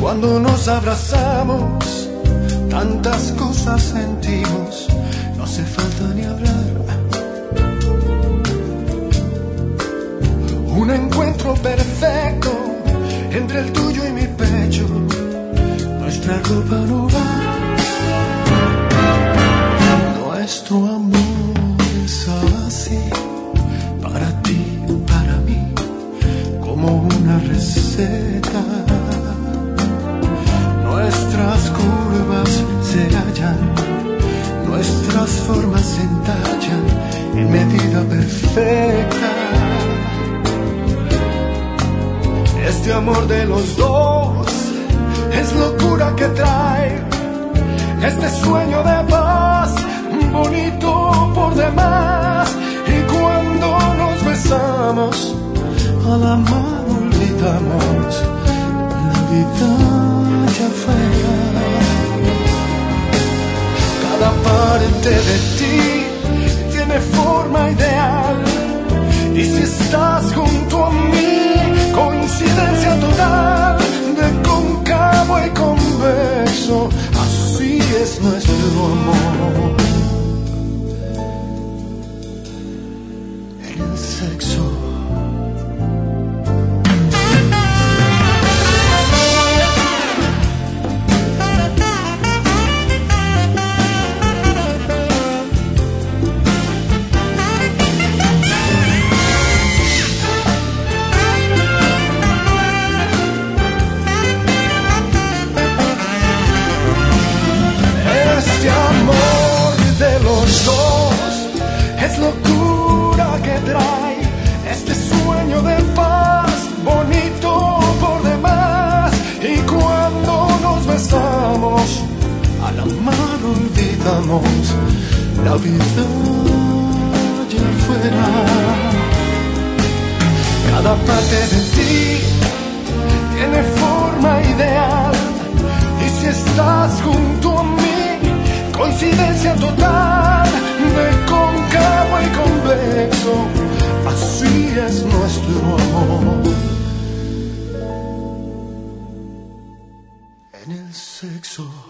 Cuando nos abrazamos, tantas cosas sentimos, no hace falta ni hablar. Un encuentro perfecto entre el tuyo y mi pecho, nuestra ropa no va. Nuestro amor es así, para ti, para mí, como una receta. Nuestras curvas se hallan, nuestras formas se entallan en medida perfecta. Este amor de los dos es locura que trae este sueño de paz, bonito por demás. Y cuando nos besamos, a la mano olvidamos la vida allá afuera. Cada parte de ti tiene forma ideal, y si estás junto a mí, coincidencia total, de cóncavo y convexo, así es nuestro amor. En el sexo. Es locura que trae este sueño de paz, bonito por demás. Y cuando nos besamos, a la mano olvidamos la vida allá afuera. Cada parte de ti tiene forma ideal, y si estás junto a mí, coincidencia total, de cóncavo y convexo, así es nuestro amor. En el sexo.